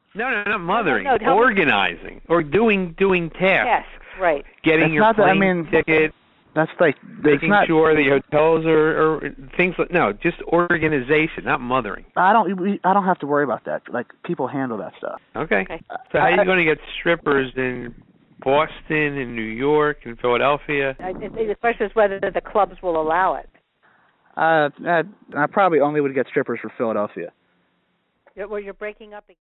No, not mothering. No, organizing or doing tasks. Tasks, right. Getting your plane ticket. That's like making sure the hotels are things like just organization, not mothering. I don't have to worry about that. Like people handle that stuff. Okay. So how are you going to get strippers in Boston, in New York, in Philadelphia? The question is whether the clubs will allow it. I probably only would get strippers for Philadelphia. Well, you're breaking up again.